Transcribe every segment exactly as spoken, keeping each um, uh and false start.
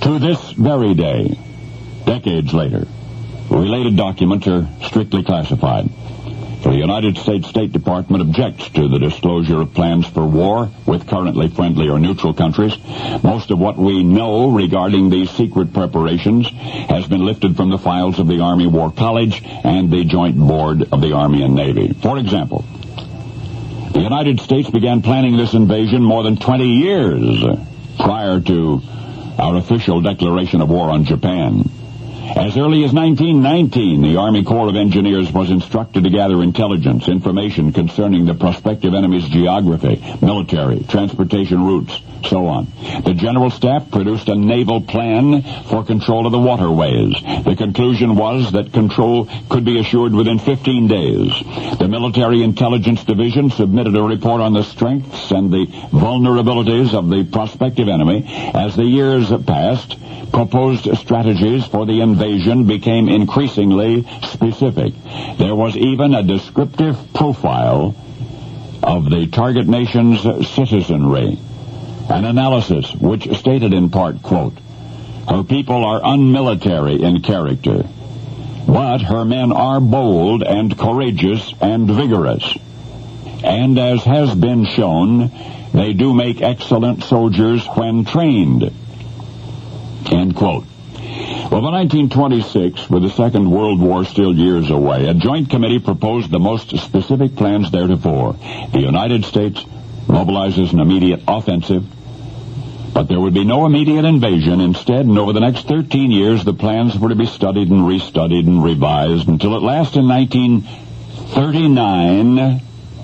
To this very day, decades later, related documents are strictly classified. The United States State Department objects to the disclosure of plans for war with currently friendly or neutral countries. Most of what we know regarding these secret preparations has been lifted from the files of the Army War College and the Joint Board of the Army and Navy. For example, the United States began planning this invasion more than twenty years prior to our official declaration of war on Japan. As early as nineteen nineteen, the Army Corps of Engineers was instructed to gather intelligence, information concerning the prospective enemy's geography, military, transportation routes, so on. The General Staff produced a naval plan for control of the waterways. The conclusion was that control could be assured within fifteen days. The Military Intelligence Division submitted a report on the strengths and the vulnerabilities of the prospective enemy. As the years passed, proposed strategies for the invasion became increasingly specific. There was even a descriptive profile of the target nation's citizenry. An analysis which stated in part, quote, "Her people are unmilitary in character, but her men are bold and courageous and vigorous. And as has been shown, they do make excellent soldiers when trained." End quote. Well, by nineteen twenty-six, with the Second World War still years away, a joint committee proposed the most specific plans theretofore. The United States mobilizes an immediate offensive, but there would be no immediate invasion. Instead, and over the next thirteen years, the plans were to be studied and restudied and revised until at last in nineteen thirty-nine,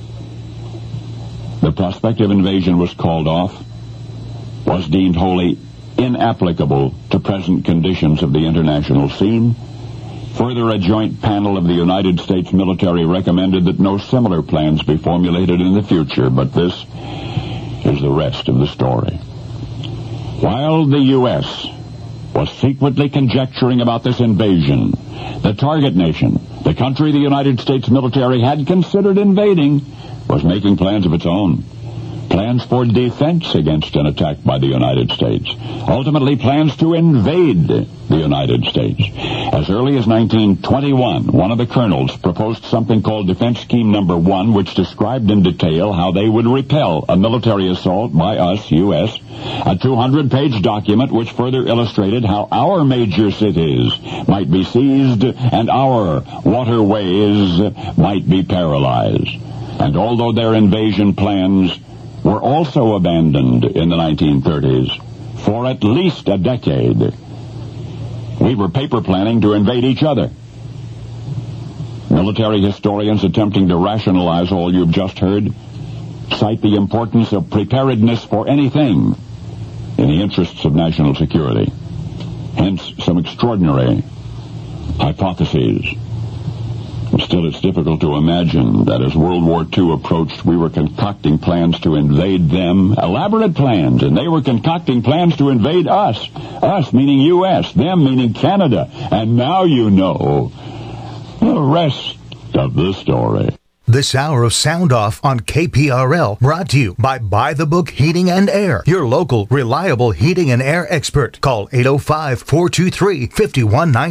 the prospective invasion was called off, was deemed wholly inapplicable to present conditions of the international scene. Further, a joint panel of the United States military recommended that no similar plans be formulated in the future, but this is the rest of the story. While the U S was secretly conjecturing about this invasion, the target nation, the country the United States military had considered invading, was making plans of its own. Plans for defense against an attack by the United States. Ultimately, plans to invade the United States. As early as nineteen twenty-one, one of the colonels proposed something called Defense Scheme Number One, which described in detail how they would repel a military assault by us, U S, a two hundred page document which further illustrated how our major cities might be seized and our waterways might be paralyzed. And although their invasion plans were also abandoned in the nineteen thirties, for at least a decade, we were paper planning to invade each other. Military historians attempting to rationalize all you've just heard cite the importance of preparedness for anything in the interests of national security. Hence, some extraordinary hypotheses. Still, it's difficult to imagine that as World War Two approached, we were concocting plans to invade them, elaborate plans, and they were concocting plans to invade us. Us meaning U S, them meaning Canada. And now you know the rest of the story. This hour of Sound Off on K P R L brought to you by Buy the Book Heating and Air, your local reliable heating and air expert. Call eight oh five, four two three, five one one nine.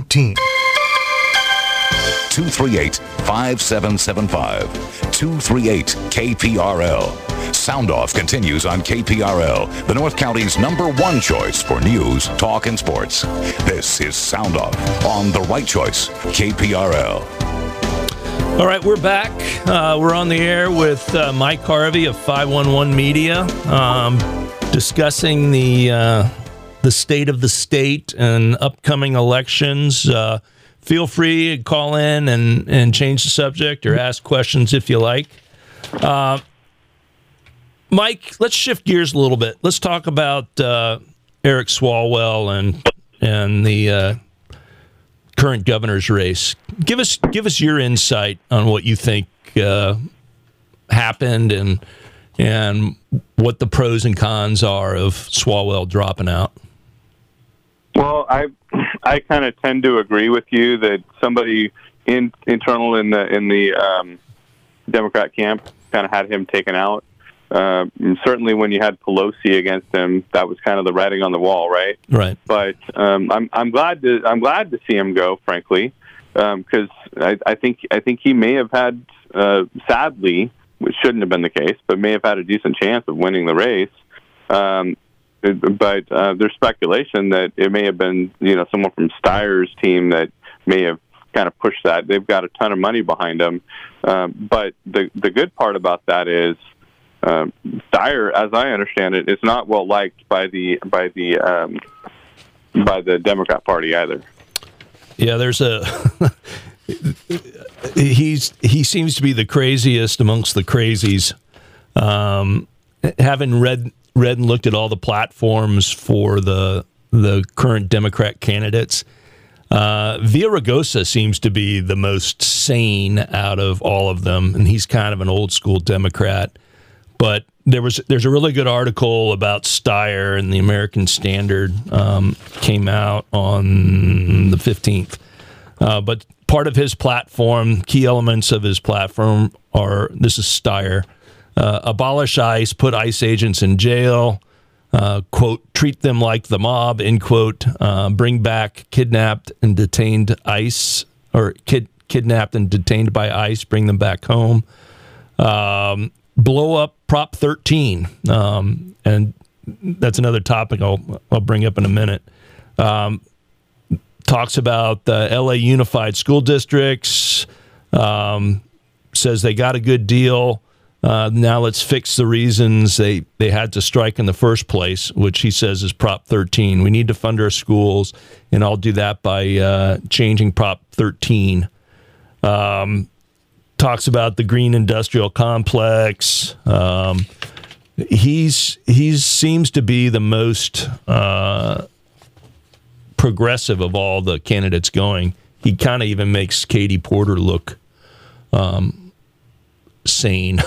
two three eight, five seven seven five. two three eight K P R L. Sound Off continues on K P R L, the North County's number one choice for news, talk, and sports. This is Sound Off on The Right Choice, K P R L. All right, we're back. Uh, we're on the air with uh, Mike Harvey of five one one Media, um, discussing the uh, the state of the state and upcoming elections. Uh, Feel free to call in and, and change the subject or ask questions if you like. Uh, Mike, let's shift gears a little bit. Let's talk about uh, Eric Swalwell and and the uh, current governor's race. Give us give us your insight on what you think uh, happened and and what the pros and cons are of Swalwell dropping out. Well, I I kind of tend to agree with you that somebody in internal in the in the um, Democrat camp kind of had him taken out. Uh, certainly, when you had Pelosi against him, that was kind of the writing on the wall, right? Right. But um, I'm I'm glad to I'm glad to see him go, frankly, because um, I, I think I think he may have had, uh, sadly, which shouldn't have been the case, but may have had a decent chance of winning the race. Um, but uh, there's speculation that it may have been, you know, someone from Steyer's team that may have kind of pushed that. They've got a ton of money behind them. Um, but the the good part about that is, um, Steyer, as I understand it, is not well liked by the by the um, by the Democrat Party either. Yeah, there's a he's he seems to be the craziest amongst the crazies. Um, having read read and looked at all the platforms for the the current Democrat candidates, uh, Villaraigosa seems to be the most sane out of all of them, and he's kind of an old school Democrat. But there was there's a really good article about Steyer in the American Standard, um, came out on the fifteenth. Uh, but part of his platform, key elements of his platform are, this is Steyer, uh, abolish ICE, put ICE agents in jail, uh, quote, treat them like the mob, end quote, uh, bring back kidnapped and detained ICE, or kid, kidnapped and detained by ICE, bring them back home. Um, blow up Prop thirteen, um, and that's another topic I'll I'll bring up in a minute. Um, talks about the L A Unified School Districts, um, says they got a good deal. Uh, now let's fix the reasons they, they had to strike in the first place, which he says is Prop thirteen. We need to fund our schools, and I'll do that by uh, changing Prop thirteen. Um, talks about the green industrial complex. Um, he's he's seems to be the most uh, progressive of all the candidates going. He kind of even makes Katie Porter look um, sane.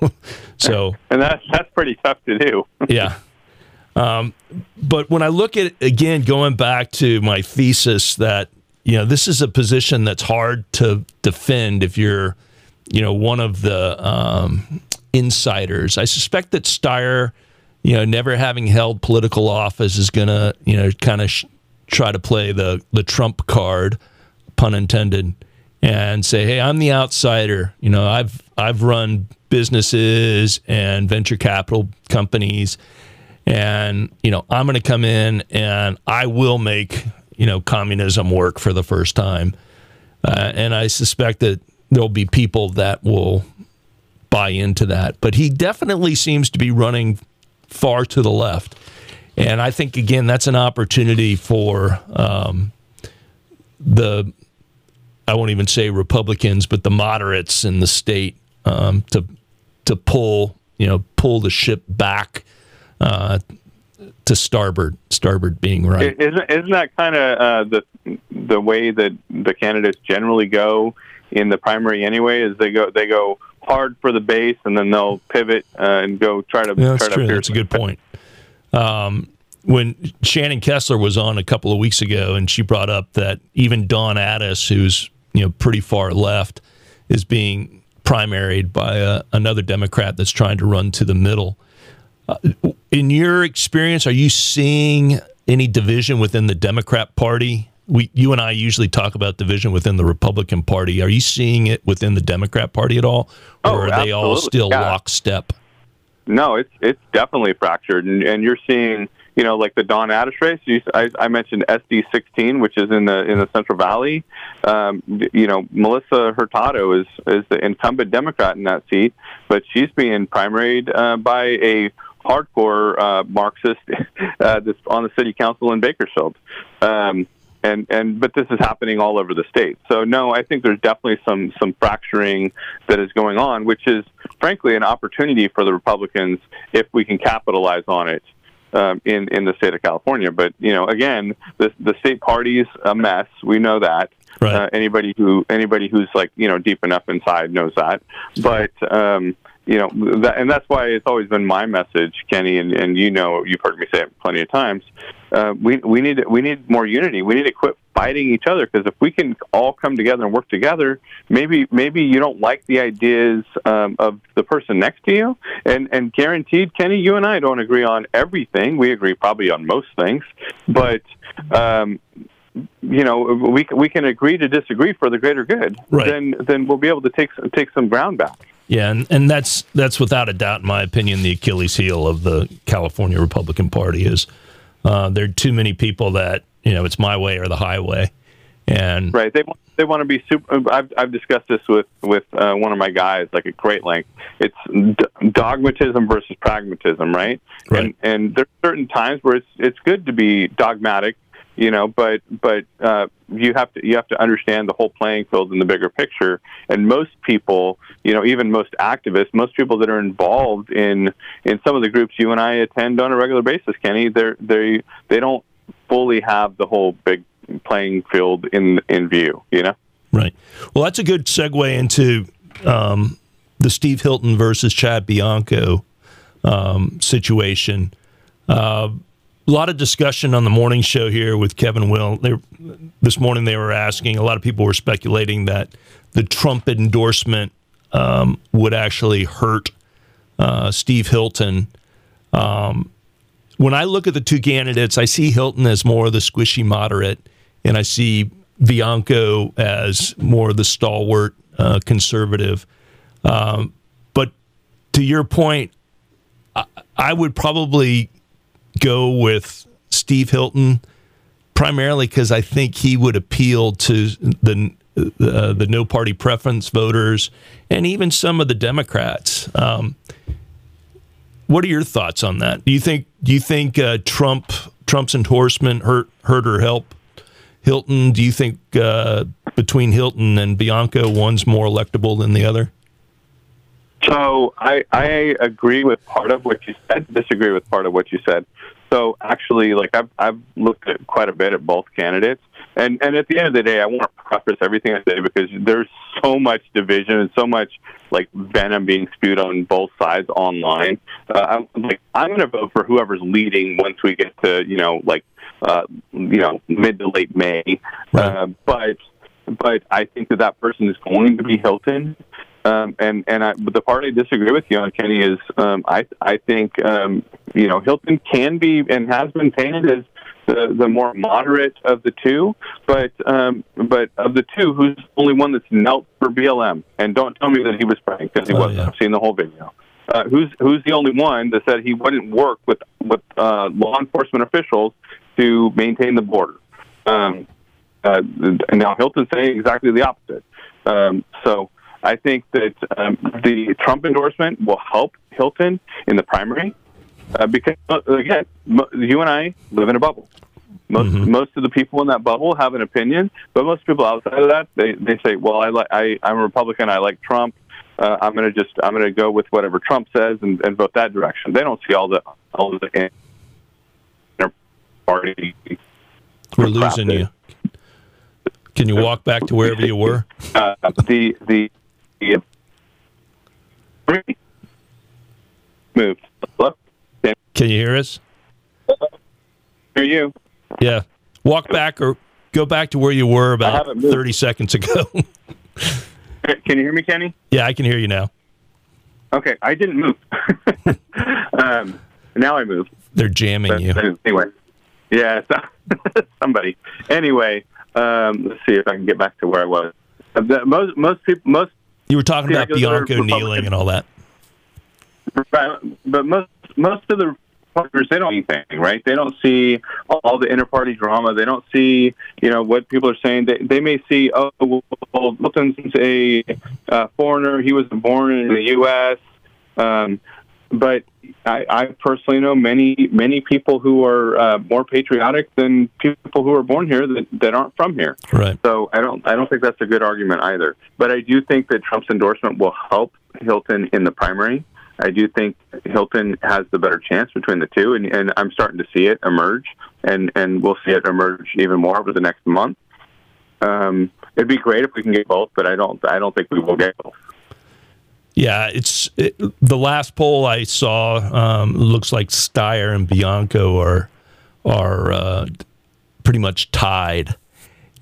So, and that's that's pretty tough to do. Yeah. Um, but when I look at it, again, going back to my thesis that, you know, this is a position that's hard to defend if you're, you know, one of the um, insiders. I suspect that Steyer, you know, never having held political office, is going to, you know, kind of sh- try to play the, the Trump card, pun intended, and say, hey, I'm the outsider. You know, I've I've run businesses and venture capital companies, and, you know, I'm going to come in and I will make, you know, communism work for the first time. Uh, and I suspect that there'll be people that will buy into that. But he definitely seems to be running far to the left. And I think, again, that's an opportunity for um, the, I won't even say Republicans, but the moderates in the state um, to to pull, you know, pull the ship back uh, to starboard, starboard being right. Isn't, isn't that kind of uh, the the way that the candidates generally go in the primary anyway? Is they go they go hard for the base, and then they'll pivot uh, and go try to. Yeah, that's try true. To That's a good point. Um, when Shannon Kessler was on a couple of weeks ago, and she brought up that even Dawn Addis, who's, you know, pretty far left, is being primaried by a, another Democrat that's trying to run to the middle. Uh, in your experience, are you seeing any division within the Democrat Party? We, you and I usually talk about division within the Republican Party. Are you seeing it within the Democrat Party at all, or oh, are absolutely. they all still yeah. lockstep? No, it's it's definitely fractured, and, and you're seeing, you know, like the Dawn Addis race. You, I, I mentioned S D sixteen, which is in the in the Central Valley. Um, you know, Melissa Hurtado is is the incumbent Democrat in that seat, but she's being primaried uh, by a hardcore uh, Marxist uh, that's on the city council in Bakersfield. Um, and and but this is happening all over the state. So no, I think there's definitely some some fracturing that is going on, which is frankly an opportunity for the Republicans if we can capitalize on it. Um, in in the state of California, but you know, again, the the state party's a mess. We know that. Right. Uh, anybody who anybody who's like, you know, deep enough inside knows that. But um, you know, that, and that's why it's always been my message, Kenny, and, and you know, you've heard me say it plenty of times. Uh, we we need we need more unity. We need to quit fighting each other. Because if we can all come together and work together, maybe maybe you don't like the ideas um, of the person next to you, and and guaranteed, Kenny, you and I don't agree on everything. We agree probably on most things, but um, you know, we we can agree to disagree for the greater good. Right. Then then we'll be able to take take some ground back. Yeah, and, and that's that's without a doubt, in my opinion, the Achilles heel of the California Republican Party is uh, there are too many people that, you know, it's my way or the highway. And right, they want they want to be super. I've I've discussed this with with uh, one of my guys, like at great length. It's d- dogmatism versus pragmatism, right? Right. And and there's certain times where it's it's good to be dogmatic, you know, but but uh, you have to you have to understand the whole playing field in the bigger picture. And most people, you know, even most activists, most people that are involved in in some of the groups you and I attend on a regular basis, Kenny, they they they don't fully have the whole big playing field in in view, you know? Right. Well, that's a good segue into um, the Steve Hilton versus Chad Bianco um, situation. Uh, a lot of discussion on the morning show here with Kevin Will. They, this morning they were asking, a lot of people were speculating that the Trump endorsement um, would actually hurt uh, Steve Hilton. Um, when I look at the two candidates, I see Hilton as more of the squishy moderate, and I see Bianco as more of the stalwart uh, conservative. Um, but to your point, I, I would probably go with Steve Hilton primarily because I think he would appeal to the uh, the no party preference voters and even some of the Democrats. Um, what are your thoughts on that? Do you think do you think uh, Trump Trump's endorsement hurt hurt or help Hilton? Do you think uh, between Hilton and Bianco, one's more electable than the other? So I, I agree with part of what you said, disagree with part of what you said. So actually, like I've, I've looked at quite a bit at both candidates. And, and at the end of the day, I want to preface everything I say because there's so much division and so much like venom being spewed on both sides online. Uh, I'm like, I'm going to vote for whoever's leading once we get to, you know, like, uh, you know, mid to late May. Right. Uh, but, but I think that that person is going to be Hilton. Um, and and I, but the part I disagree with you on, Kenny, is um, I I think um, you know Hilton can be and has been painted as the, the more moderate of the two, but um, but of the two, who's the only one that's knelt for B L M? And don't tell me that he was praying because he oh, wasn't. Yeah. I've seen the whole video. Uh, who's who's the only one that said he wouldn't work with with uh, law enforcement officials to maintain the border? Um, uh, and now Hilton's saying exactly the opposite. Um, so. I think that um, the Trump endorsement will help Hilton in the primary uh, because, again, m- you and I live in a bubble. Most mm-hmm. most of the people in that bubble have an opinion, but most people outside of that, they, they say, "Well, I like I I'm a Republican. I like Trump. Uh, I'm going to just I'm going to go with whatever Trump says and, and vote that direction." They don't see all the all the inner party. We're losing you. Can you walk back to wherever you were? Uh, the the Yeah. Moved. Hello? Can you hear us? Hear you. Yeah. Walk back or go back to where you were about thirty seconds ago. Can you hear me, Kenny? Yeah, I can hear you now. Okay, I didn't move. um, now I moved. They're jamming but, you. Anyway. Yeah, somebody. Anyway, um, let's see if I can get back to where I was. Uh, the, most most people most You were talking about Bianco kneeling and all that. Right, but most most of the Republicans, they don't see anything, right? They don't see all the inter-party drama. They don't see, you know, what people are saying. They, they may see, oh, well, Hilton's a uh, foreigner. He was born in the U S Um, but I, I personally know many many people who are uh, more patriotic than people who are born here that, that aren't from here. Right. So I don't I don't think that's a good argument either. But I do think that Trump's endorsement will help Hilton in the primary. I do think Hilton has the better chance between the two, and, and I'm starting to see it emerge, and, and we'll see it emerge even more over the next month. Um, it'd be great if we can get both, but I don't I don't think we will get both. Yeah, it's it, the last poll I saw um, looks like Steyer and Bianco are are uh, pretty much tied,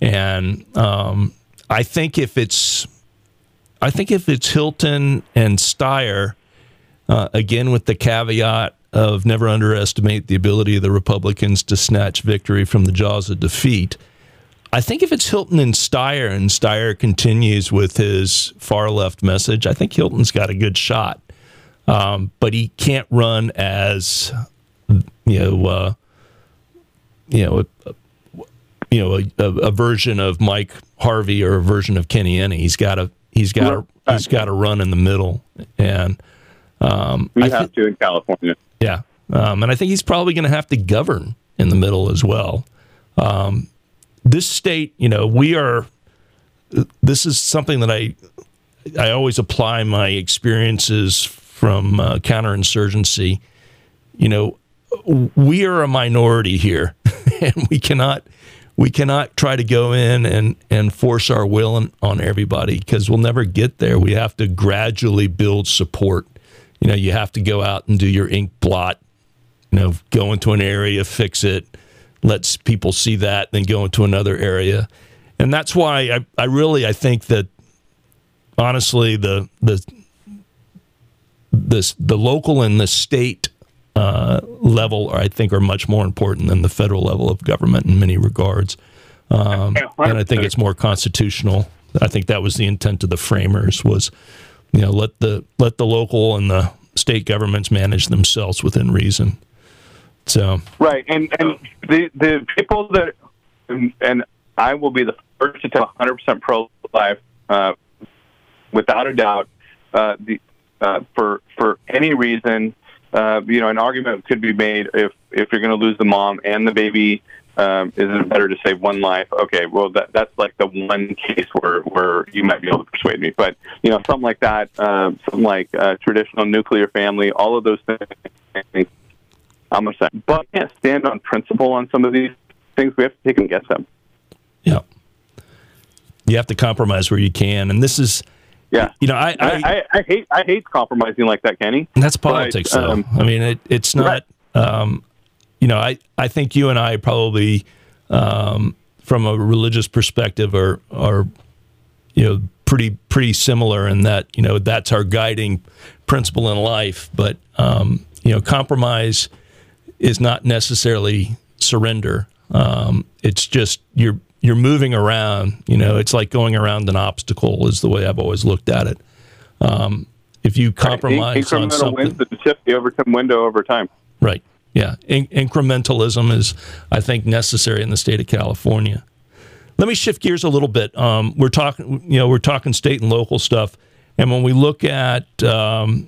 And um, I think if it's, I think if it's Hilton and Steyer, uh, again with the caveat of never underestimate the ability of the Republicans to snatch victory from the jaws of defeat. I think if it's Hilton and Steyer, and Steyer continues with his far left message, I think Hilton's got a good shot. Um, but he can't run as, you know, uh, you know, a, you know, a, a version of Mike Harvey or a version of Kenny Enne. He's got to, he's got to, he's got to run in the middle, and um, we I have th- to in California. Yeah, um, and I think he's probably going to have to govern in the middle as well. Um, this state, you know, we are. This is something that I, I always apply my experiences from uh, counterinsurgency. You know, we are a minority here, and we cannot, we cannot try to go in and, and force our will on, on everybody, because we'll never get there. We have to gradually build support. You know, you have to go out and do your ink blot, you know, go into an area, fix it, let people see that, then go into another area. And that's why I, I really, I think that, honestly, the the the, the local and the state uh, level, I think, are much more important than the federal level of government in many regards. Um, and I think it's more constitutional. I think that was the intent of the framers, was, you know, let the let the local and the state governments manage themselves within reason. So right, and and the the people that, and, and I will be the first to tell one hundred percent pro-life, uh, without a doubt. Uh, the uh, for for any reason, uh, you know, an argument could be made if if you're going to lose the mom and the baby. Um, is it better to save one life? Okay, well, that that's like the one case where, where you might be able to persuade me. But, you know, something like that, uh, something like uh, traditional nuclear family, all of those things, I'm going to say. But I can't stand on principle on some of these things. We have to take and guess them. Yeah. You have to compromise where you can. And this is, yeah. you know, I I, I, I hate I hate compromising like that, Kenny. That's politics, but, um, though. I mean, it, it's not... Right. Um, You know, I, I think you and I probably, um, from a religious perspective, are are you know pretty pretty similar in that, you know, that's our guiding principle in life. But um, you know, compromise is not necessarily surrender. Um, it's just you're you're moving around. You know, it's like going around an obstacle is the way I've always looked at it. Um, if you compromise right. on something, wins the tip the overcome window over time. Right. Yeah, In- incrementalism is, I think, necessary in the state of California. Let me shift gears a little bit. Um, we're talking, you know, we're talking state and local stuff, and when we look at um,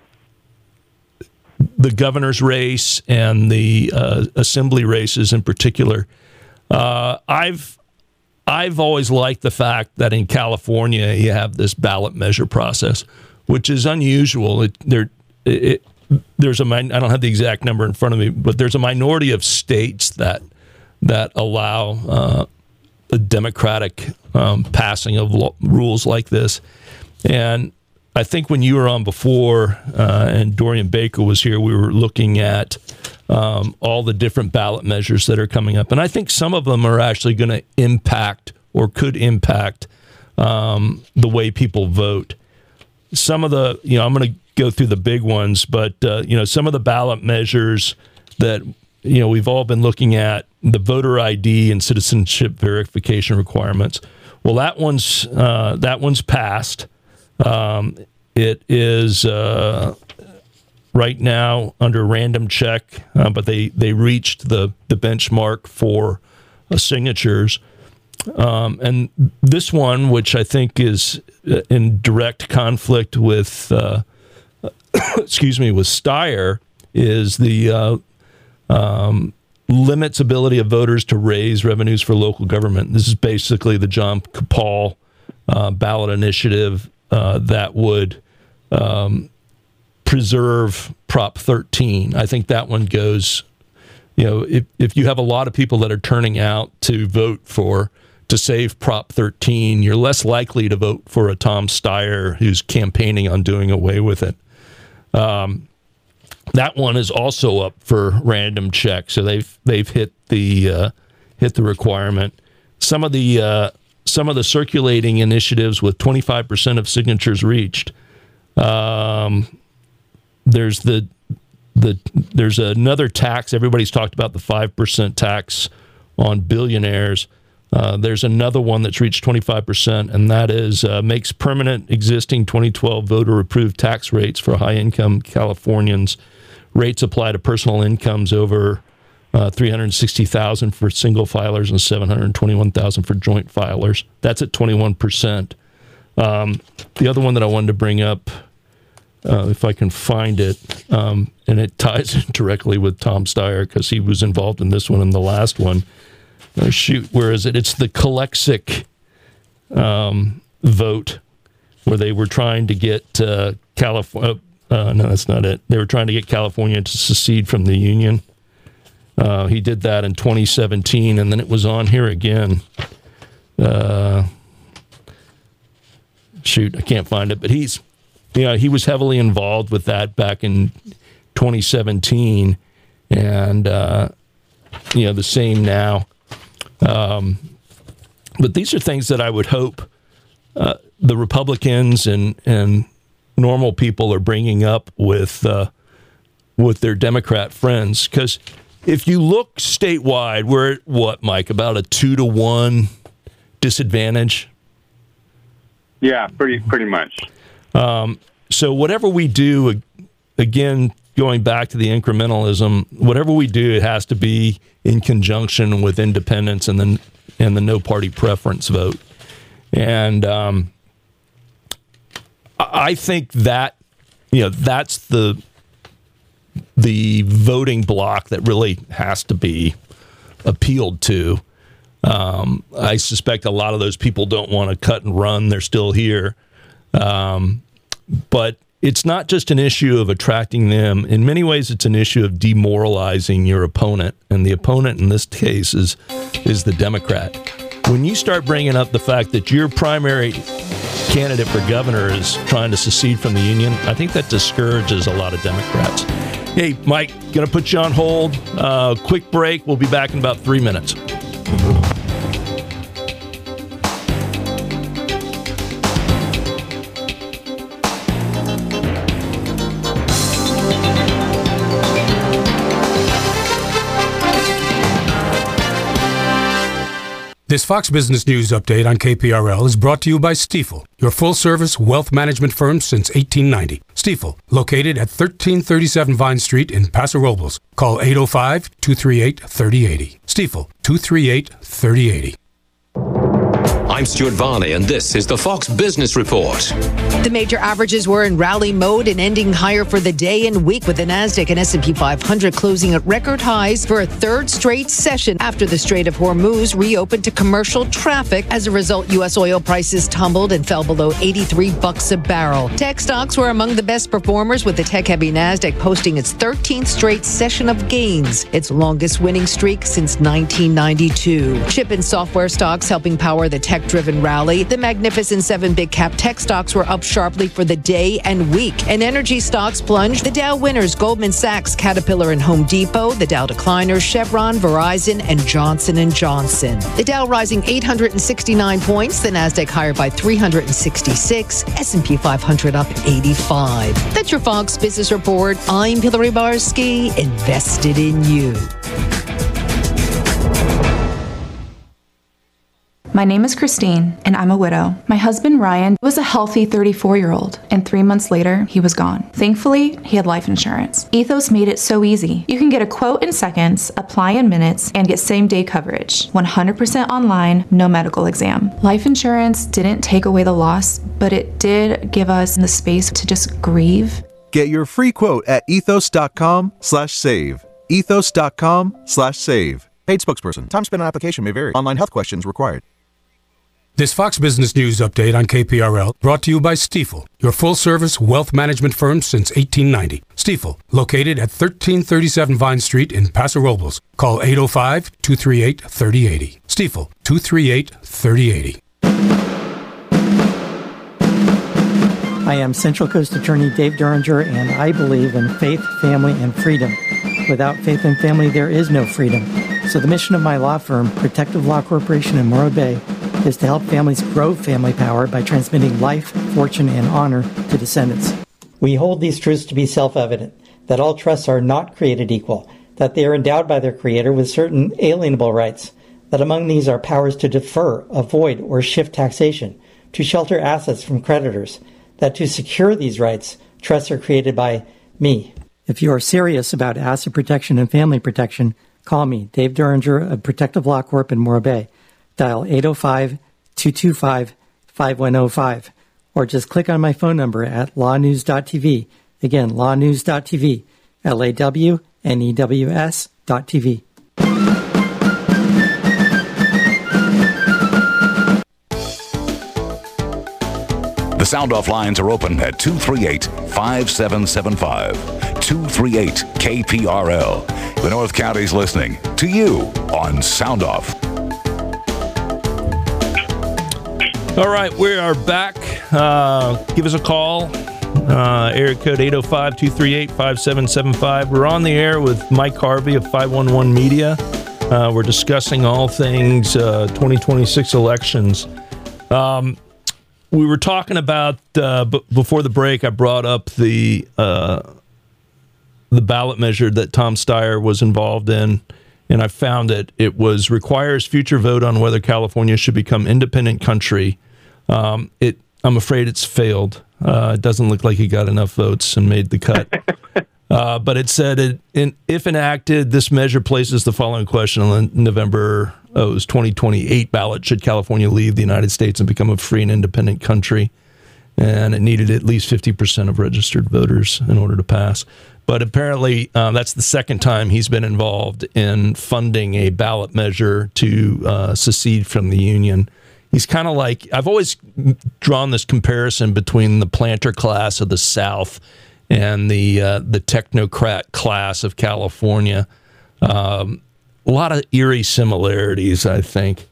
the governor's race and the uh, assembly races in particular, uh, I've I've always liked the fact that in California you have this ballot measure process, which is unusual. It, there, it, There's a I don't have the exact number in front of me, but there's a minority of states that that allow uh, the democratic um, passing of lo- rules like this. And I think when you were on before uh, and Dorian Baker was here, we were looking at um, all the different ballot measures that are coming up, and I think some of them are actually going to impact or could impact um, the way people vote. Some of the, you know, I'm going to go through the big ones, but uh, you know, some of the ballot measures that, you know, we've all been looking at, the voter I D and citizenship verification requirements. Well, that one's uh, that one's passed. Um, it is uh, right now under random check, uh, but they they reached the the benchmark for uh, signatures. Um, and this one, which I think is in direct conflict with, uh, excuse me, with Steyer, is the uh, um, limits ability of voters to raise revenues for local government. This is basically the John Paul uh, ballot initiative uh, that would um, preserve Prop thirteen. I think that one goes, you know, if, if you have a lot of people that are turning out to vote for to save Prop thirteen, you're less likely to vote for a Tom Steyer who's campaigning on doing away with it. Um, that one is also up for random check, so they've they've hit the uh, hit the requirement. some of the uh, some of the circulating initiatives with twenty-five percent of signatures reached. Um, there's the the there's another tax. Everybody's talked about the five percent tax on billionaires. Uh, there's another one that's reached twenty-five percent, and that is uh, makes permanent existing twenty twelve voter-approved tax rates for high-income Californians. Rates apply to personal incomes over uh, three hundred sixty thousand dollars for single filers and seven hundred twenty-one thousand dollars for joint filers. That's at twenty-one percent. Um, the other one that I wanted to bring up, uh, if I can find it, um, and it ties in directly with Tom Steyer because he was involved in this one and the last one. Oh, shoot, where is it? It's the Calexic um, vote where they were trying to get uh, California. Uh, no, that's not it. They were trying to get California to secede from the Union. Uh, he did that in twenty seventeen, and then it was on here again. Uh, shoot, I can't find it, but he's, you know, he was heavily involved with that back in twenty seventeen, and uh, you know, the same now. Um, but these are things that I would hope uh, the Republicans and and normal people are bringing up with uh, with their Democrat friends. Because if you look statewide, we're at what, Mike, about a two to one disadvantage? Yeah, pretty pretty much. Um, so whatever we do, again, going back to the incrementalism, whatever we do, it has to be in conjunction with independence and then and the no party preference vote. And um, I think that, you know, that's the the voting block that really has to be appealed to. Um, I suspect a lot of those people don't want to cut and run. They're still here. Um, but it's not just an issue of attracting them. In many ways, it's an issue of demoralizing your opponent. And the opponent in this case is, is the Democrat. When you start bringing up the fact that your primary candidate for governor is trying to secede from the Union, I think that discourages a lot of Democrats. Hey, Mike, going to put you on hold. Uh, quick break. We'll be back in about three minutes. This Fox Business News update on K P R L is brought to you by Stifel, your full-service wealth management firm since eighteen ninety. Stifel, located at thirteen thirty-seven Vine Street in Paso Robles. Call eight oh five, two three eight, three oh eight oh. Stifel, two three eight, three oh eight oh. I'm Stuart Varney, and this is the Fox Business Report. The major averages were in rally mode and ending higher for the day and week, with the Nasdaq and S and P five hundred closing at record highs for a third straight session after the Strait of Hormuz reopened to commercial traffic. As a result, U S oil prices tumbled and fell below eighty-three bucks a barrel. Tech stocks were among the best performers, with the tech-heavy Nasdaq posting its thirteenth straight session of gains, its longest winning streak since nineteen ninety-two. Chip and software stocks helping power the tech-driven rally. The Magnificent Seven big-cap tech stocks were up sharply for the day and week. And energy stocks plunged. The Dow winners, Goldman Sachs, Caterpillar, and Home Depot. The Dow decliners, Chevron, Verizon, and Johnson and Johnson. The Dow rising eight hundred sixty-nine points. The Nasdaq higher by three hundred sixty-six. S and P five hundred up eighty-five. That's your Fox Business Report. I'm Hillary Barsky, invested in you. My name is Christine, and I'm a widow. My husband, Ryan, was a healthy thirty-four-year-old, and three months later, he was gone. Thankfully, he had life insurance. Ethos made it so easy. You can get a quote in seconds, apply in minutes, and get same-day coverage. one hundred percent online, no medical exam. Life insurance didn't take away the loss, but it did give us the space to just grieve. Get your free quote at ethos.com slash save. Ethos.com slash save. Paid spokesperson. Time spent on application may vary. Online health questions required. This Fox Business News update on K P R L brought to you by Stifel, your full-service wealth management firm since eighteen ninety. Stifel, located at thirteen thirty-seven Vine Street in Paso Robles. Call eight oh five, two three eight, three oh eight oh. Stifel, two three eight, three oh eight oh. I am Central Coast Attorney Dave Duringer, and I believe in faith, family, and freedom. Without faith and family, there is no freedom. So the mission of my law firm, Protective Law Corporation in Morro Bay, is to help families grow family power by transmitting life, fortune, and honor to descendants. We hold these truths to be self-evident, that all trusts are not created equal, that they are endowed by their creator with certain alienable rights, that among these are powers to defer, avoid, or shift taxation, to shelter assets from creditors, that to secure these rights, trusts are created by me. If you are serious about asset protection and family protection, call me, Dave Duringer of Protective Law Corp in Morro Bay. Dial eight oh five, two two five, five one oh five, or just click on my phone number at lawnews dot t v. Again, lawnews dot t v, L A W N E W S dot T V. The Sound Off lines are open at two three eight, five seven seven five, two three eight K P R L. The North County's listening to you on Sound Off. All right, we are back. Uh, give us a call. Uh, area code eight oh five, two three eight, five seven seven five. We're on the air with Mike Harvey of five one one Media. Uh, we're discussing all things uh, twenty twenty-six elections. Um, we were talking about, uh, b- before the break, I brought up the uh, the ballot measure that Tom Steyer was involved in, and I found that it was requires future vote on whether California should become independent country. Um, it, I'm afraid it's failed. Uh, it doesn't look like he got enough votes and made the cut. uh, but it said, it, in, if enacted, this measure places the following question on the November oh, twenty twenty-eight ballot. Should California leave the United States and become a free and independent country? And it needed at least fifty percent of registered voters in order to pass. But apparently, uh, that's the second time he's been involved in funding a ballot measure to uh, secede from the Union. He's kind of like, I've always drawn this comparison between the planter class of the South and the uh, the technocrat class of California. Um, a lot of eerie similarities, I think.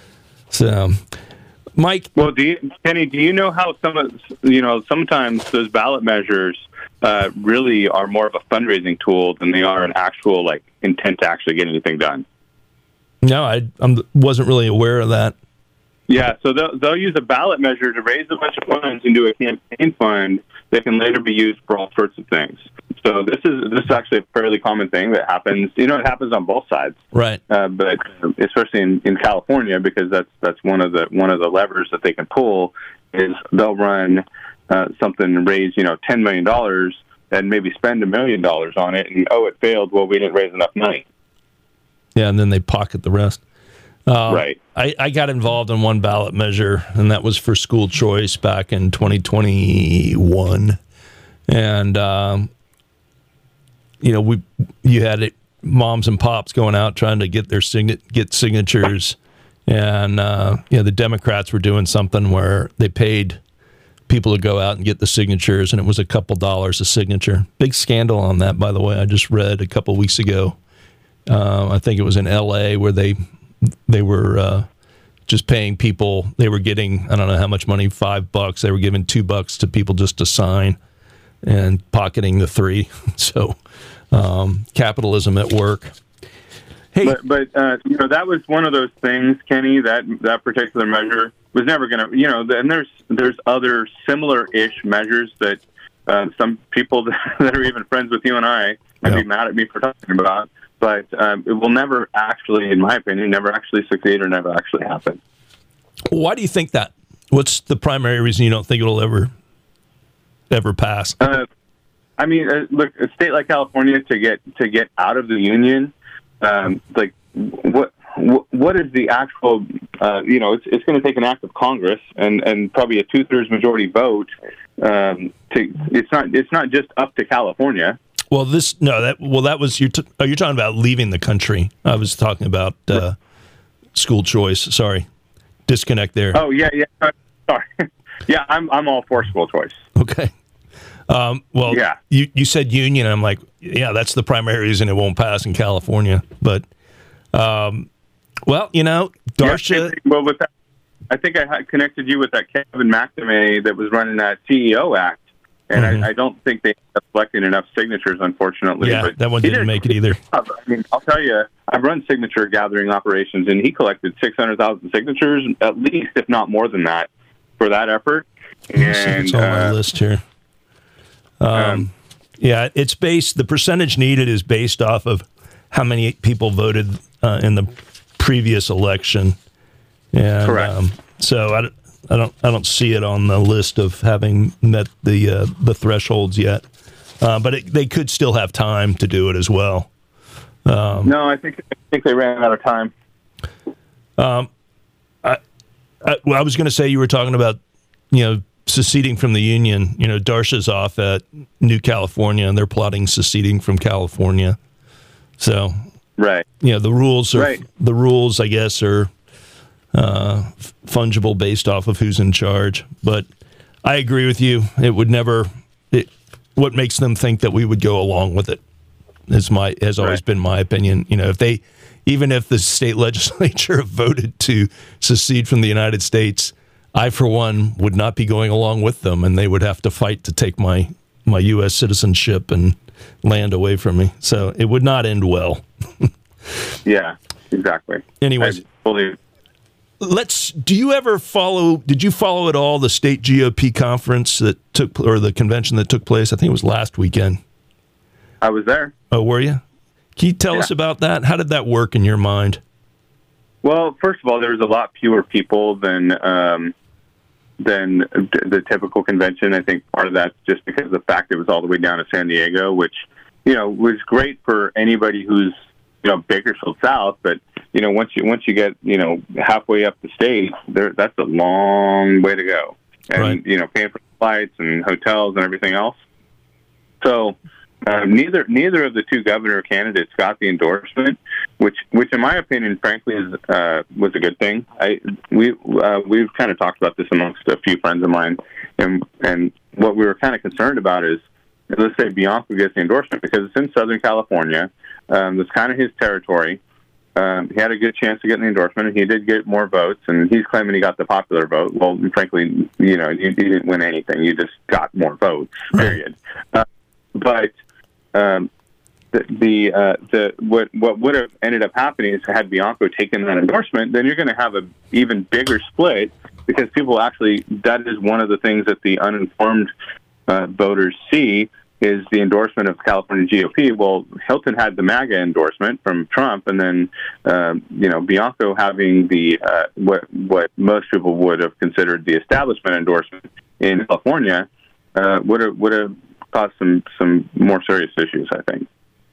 So, Mike. Well, do you, Kenny, do you know how some of, you know, sometimes those ballot measures uh, really are more of a fundraising tool than they are an actual, like, intent to actually get anything done? No, I I'm, wasn't really aware of that. Yeah, so they'll, they'll use a ballot measure to raise a bunch of funds into a campaign fund that can later be used for all sorts of things. So this is this is actually a fairly common thing that happens. You know, it happens on both sides, right? Uh, but especially in, in California, because that's that's one of the one of the levers that they can pull is they'll run uh, something and raise you know ten million dollars and maybe spend a million dollars on it, and oh, it failed. Well, we didn't raise enough money. Yeah, and then they pocket the rest. Uh, right. I, I got involved in one ballot measure, and that was for school choice back in twenty twenty-one. And, um, you know, we you had it, moms and pops going out trying to get their sign- get signatures. And, uh, you know, the Democrats were doing something where they paid people to go out and get the signatures, and it was a couple dollars a signature. Big scandal on that, by the way. I just read a couple weeks ago. Uh, I think it was in L A where they... They were uh, just paying people. They were getting, I don't know how much money, five bucks. They were giving two bucks to people just to sign and pocketing the three. So um, capitalism at work. Hey, But, but uh, you know, that was one of those things, Kenny, that that particular measure was never going to, you know, and there's, there's other similar-ish measures that uh, some people that are even friends with you and I might Yeah. be mad at me for talking about. But um, it will never actually, in my opinion, never actually succeed or never actually happen. Why do you think that? What's the primary reason you don't think it'll ever, ever pass? Uh, I mean, uh, look, a state like California to get to get out of the union, um, like what what is the actual? Uh, you know, it's it's going to take an act of Congress and, and probably a two thirds majority vote. Um, to it's not it's not just up to California. Well, this no that well that was you're t- oh, you're talking about leaving the country. I was talking about uh, school choice. Sorry, disconnect there. Oh yeah, yeah. Sorry. Yeah, I'm I'm all for school choice. Okay. Um, well, yeah. you you said union. I'm like, yeah, that's the primary reason it won't pass in California. But, um, well, you know, Darsha. Yeah, well, with that, I think I had connected you with that Kevin McNamee that was running that C E O Act. and Mm-hmm. I, I don't think they ended up collecting enough signatures, unfortunately. Yeah, but that one he didn't did- make it either. I mean, I'll tell you, I've run signature gathering operations, and he collected six hundred thousand signatures, at least, if not more than that, for that effort. Let me see if And it's on my uh, list here. Um, um, yeah, it's based. The percentage needed is based off of how many people voted uh, in the previous election. And, Correct. Um, so I, don't- I don't I don't see it on the list of having met the uh, the thresholds yet. Uh, but it, they could still have time to do it as well. Um, no, I think I think they ran out of time. Um, I, I, well, I was going to say you were talking about, you know, seceding from the Union. You know, Darsha's off at New California, and they're plotting seceding from California. So, right, you know, the rules are Right. the rules, I guess, are uh, f- fungible based off of who's in charge. But I agree with you. It would never. It, what makes them think that we would go along with it is my has always Right. been my opinion. You know, if they, even if the state legislature voted to secede from the United States, I, for one, would not be going along with them, and they would have to fight to take my my U S citizenship and land away from me. So it would not end well. Yeah, exactly. Anyways, I fully. let's. Do you ever follow? Did you follow at all the state G O P conference that took, or the convention that took place? I think it was last weekend. I was there. Oh, were you? Can you tell Yeah. us about that? How did that work in your mind? Well, first of all, there was a lot fewer people than um, than the typical convention. I think part of that's just because of the fact it was all the way down to San Diego, which, you know, was great for anybody who's, you know, Bakersfield South. But, you know, once you once you get, you know, halfway up the state, there that's a long way to go. And, Right. you know, paying for flights and hotels and everything else. So um, neither neither of the two governor candidates got the endorsement, which which in my opinion, frankly, is uh, was a good thing. I we uh, we've kind of talked about this amongst a few friends of mine, and and what we were kind of concerned about is, let's say Bianco gets the endorsement because it's in Southern California. Um, that's kind of his territory. Um, he had a good chance of getting the endorsement, and he did get more votes, and he's claiming he got the popular vote. Well, frankly, you know, you, you didn't win anything. You just got more votes, period. Uh, but um, the the, uh, the what what would have ended up happening is had Bianco taken that endorsement, then you're going to have an even bigger split because people actually, that is one of the things that the uninformed uh, voters see is the endorsement of California G O P. Well, Hilton had the MAGA endorsement from Trump, and then um, you know Bianco having the uh, what what most people would have considered the establishment endorsement in California uh, would have would have caused some some more serious issues, I think.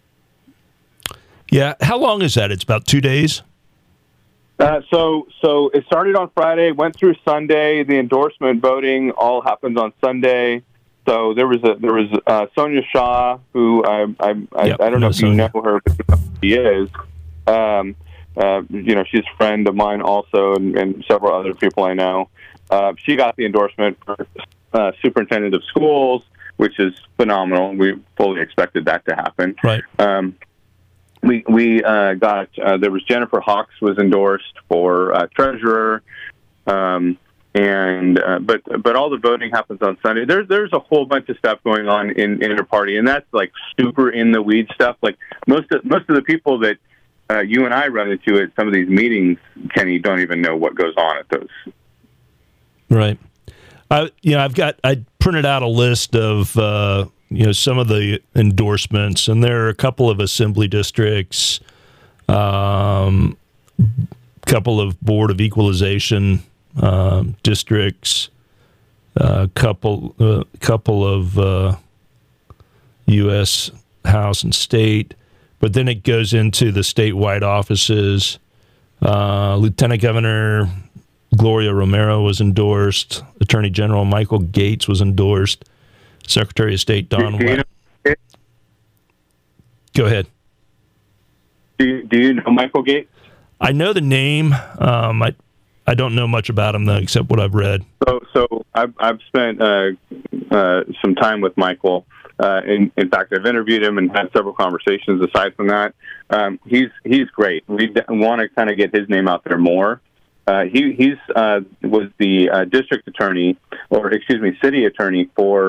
Yeah. How long is that? It's about two days. Uh, so, so it started on Friday, went through Sunday. The endorsement voting all happened on Sunday. So there was a there was uh, Sonia Shaw, who I I, I, Yep, I don't know know if you Sonia. know her, but you know who she is. Um, uh, you know, she's a friend of mine also, and, and several other people I know. Uh, she got the endorsement for uh, superintendent of schools, which is phenomenal. We fully expected that to happen. Right. Um, we we uh, got uh, there was Jennifer Hawks was endorsed for uh, treasurer, um, and uh, but but all the voting happens on Sunday. There's there's a whole bunch of stuff going on in, in inter-party, and that's like super in the weeds stuff. Like most of most of the people that uh, you and I run into at some of these meetings, Kenny, don't even know what goes on at those. Right. I you know I've got I printed out a list of uh, you know some of the endorsements, and there are a couple of assembly districts, um, couple of board of equalization um, districts, a couple uh, couple of uh, U S House and State, but then it goes into the statewide offices. Uh, Lieutenant Governor Gloria Romero was endorsed. Attorney General Michael Gates was endorsed. Secretary of State Don Do you West. know- Go ahead. Do you, do you know Michael Gates? I know the name. Um, I I don't know much about him though, except what I've read. So, so I've, I've spent uh, uh, some time with Michael. Uh, in, in fact, I've interviewed him and had several conversations. Aside from that, um, he's he's great. We d- want to kind of get his name out there more. Uh, he he's uh, was the uh, district attorney, or excuse me, city attorney for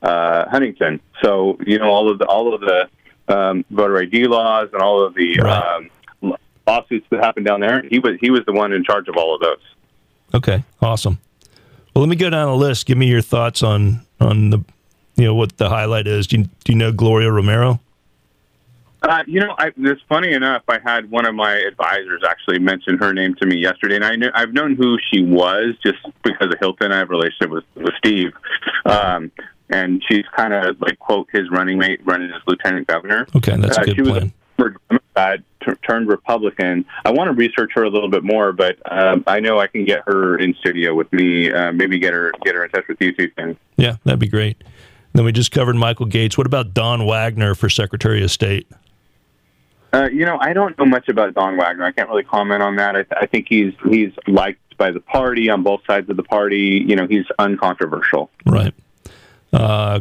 uh, Huntington. So you know all of the all of the um, voter I D laws and all of the right. um, lawsuits that happened down there. He was he was the one in charge of all of those. Okay, awesome. Well, let me go down the list. Give me your thoughts on on the you know what the highlight is. Do you, do you know Gloria Romero? Uh, you know, I, it's funny enough. I had one of my advisors actually mention her name to me yesterday, and I knew, I've known who she was just because of Hilton. I have a relationship with, with Steve, um, and she's kind of like quote his running mate, running as lieutenant governor. Okay, that's a uh, good she plan. Was a Democrat, t- turned Republican. I want to research her a little bit more, but um, I know I can get her in studio with me. Uh, maybe get her get her in touch with you too soon. Yeah, that'd be great. Then we just covered Michael Gates. What about Don Wagner for Secretary of State? Uh, you know, I don't know much about Don Wagner. I can't really comment on that. I, th- I think he's he's liked by the party on both sides of the party. You know, he's uncontroversial. Right. Uh,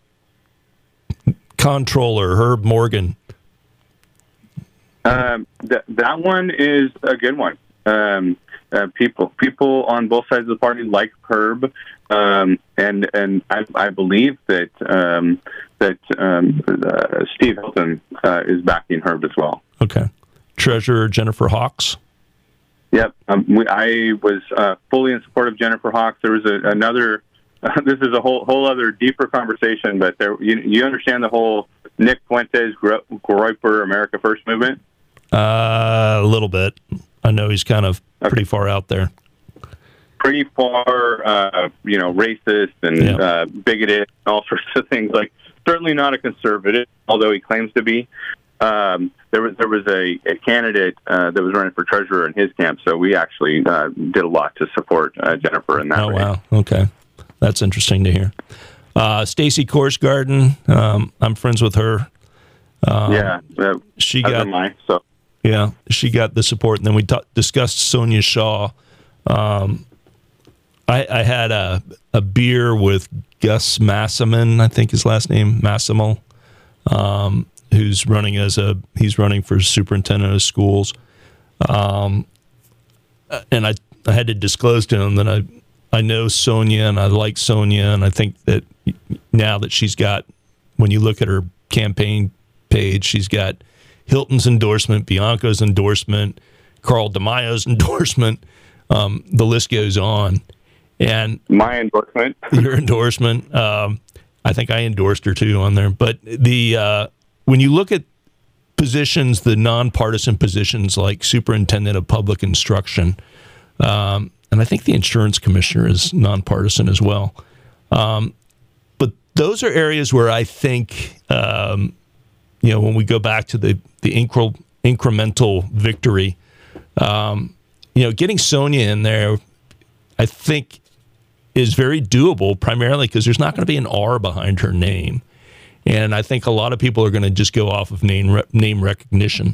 Comptroller Herb Morgan. Um, th- that one is a good one. Um, uh, people people on both sides of the party like Herb, um, and and I, I believe that um, that um, uh, Steve Hilton uh, is backing Herb as well. Okay. Treasurer Jennifer Hawks. Yep, um, we, I was uh, fully in support of Jennifer Hawks. There was a, another. Uh, this is a whole whole other deeper conversation, but there you, you understand the whole Nick Fuentes Gro- Groyper America First movement. Uh, a little bit. I know he's kind of pretty far out there. Pretty far, uh, you know, racist and yeah. uh, bigoted and all sorts of things. Like, certainly not a conservative, although he claims to be. Um, there was there was a, a candidate uh, that was running for treasurer in his camp, so we actually uh, did a lot to support uh, Jennifer in that Oh, race. wow. Okay. That's interesting to hear. Uh, Stacey Korsgarden, um, I'm friends with her. Um, yeah. Uh, she got mine, so. Yeah, she got the support. And then we t- discussed Sonia Shaw. Um, I, I had a, a beer with Gus Massiman, I think his last name, Massimo, um, who's running as a, he's running for superintendent of schools. Um, and I, I had to disclose to him that I, I know Sonia and I like Sonia. And I think that now that she's got, when you look at her campaign page, she's got Hilton's endorsement, Bianco's endorsement, Carl DeMaio's endorsement. Um, the list goes on. And my endorsement, your endorsement. Um, I think I endorsed her too on there. But the uh, when you look at positions, the nonpartisan positions like superintendent of public instruction, um, and I think the insurance commissioner is nonpartisan as well. Um, but those are areas where I think. Um, You know, when we go back to the the incre- incremental victory, um, you know, getting Sonia in there, I think, is very doable. Primarily because there's not going to be an R behind her name, and I think a lot of people are going to just go off of name re- name recognition.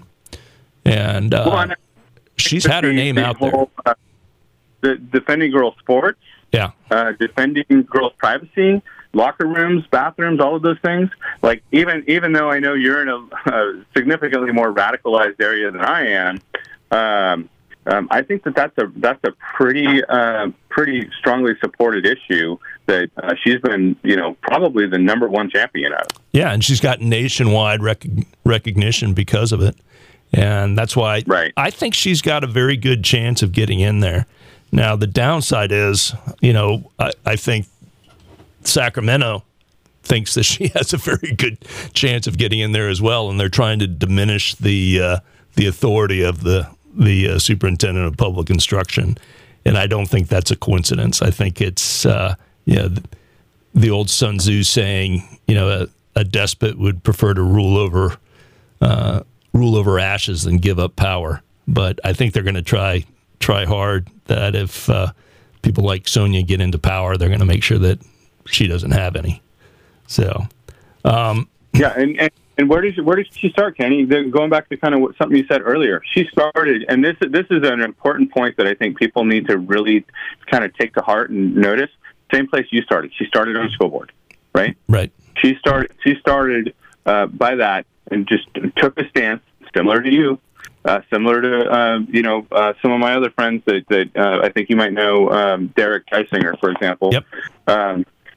And uh, well, she's had her name out there. Uh, the defending girls' sports, yeah, uh, defending girls' privacy. Locker rooms, bathrooms, all of those things. Like even even though I know you're in a, a significantly more radicalized area than I am, um, um, I think that that's a that's a pretty uh, pretty strongly supported issue that uh, she's been you know probably the number one champion of. Yeah, and she's got nationwide rec- recognition because of it, and that's why right. I think she's got a very good chance of getting in there. Now the downside is, you know, I, I think. Sacramento thinks that she has a very good chance of getting in there as well, and they're trying to diminish the uh, the authority of the the uh, superintendent of public instruction, and I don't think that's a coincidence. I think it's uh, you know the, the old Sun Tzu saying, you know, a, a despot would prefer to rule over uh, rule over ashes than give up power. But I think they're going to try try hard that if uh, people like Sonia get into power, they're going to make sure that she doesn't have any. So, um, yeah, and, and and where did she, where did she start, Kenny? The, going back to kind of what, something you said earlier, she started, and this this is an important point that I think people need to really kind of take to heart and notice. Same place you started. She started on the school board, right? Right. She started. She started uh, by that and just took a stance similar to you. Uh, similar to uh, you know uh, some of my other friends that that uh, I think you might know, um, Derek Geisinger, for example. Yep. Um,